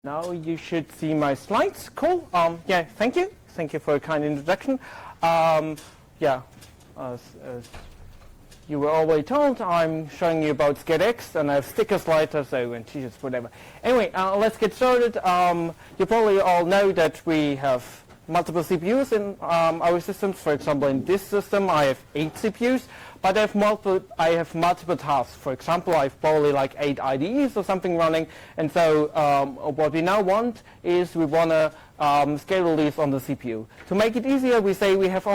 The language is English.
Now you should see my slides. Cool. Yeah, thank you. Thank you for a kind introduction. Yeah, as you were already told, I'm showing you about SCADX, and I have sticker slides, so and t-shirts, whatever. Anyway, let's get started. You probably all know that we have multiple CPUs in our systems. For example, in this system, I have 8 CPUs, but I have multiple tasks. For example, I have probably like 8 IDEs or something running, and so what we now want is we want to schedule these on the CPU. To make it easier, we say we have